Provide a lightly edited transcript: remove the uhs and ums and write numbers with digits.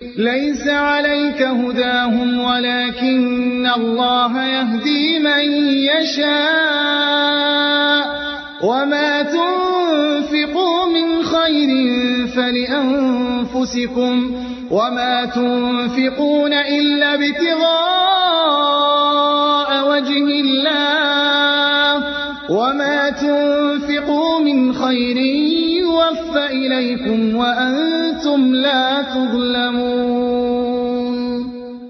ليس عليك هداهم ولكن الله يهدي من يشاء وما تنفقوا من خير فلأنفسكم وما تنفقون إلا ابتغاء وجه الله وما تنفقوا من خير يوفى إليكم وأنتم لا تظلمون.